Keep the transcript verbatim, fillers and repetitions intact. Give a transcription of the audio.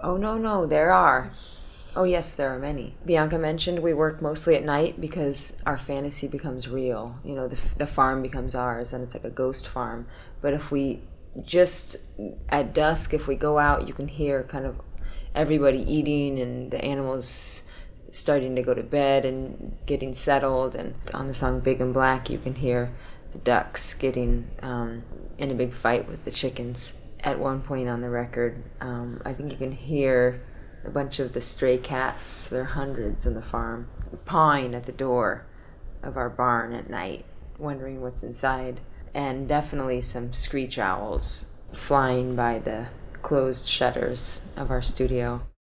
Oh, no, no, there are. Oh, yes, there are many. Bianca mentioned we work mostly at night because our fantasy becomes real. You know, the, the farm becomes ours and it's like a ghost farm. But if we just at dusk, if we go out, you can hear kind of everybody eating and the animals starting to go to bed and getting settled. And on the song Big and Black, you can hear the ducks getting um, in a big fight with the chickens. At one point on the record, um, I think you can hear a bunch of the stray cats, there are hundreds in the farm, pawing at the door of our barn at night, wondering what's inside. And definitely some screech owls flying by the closed shutters of our studio.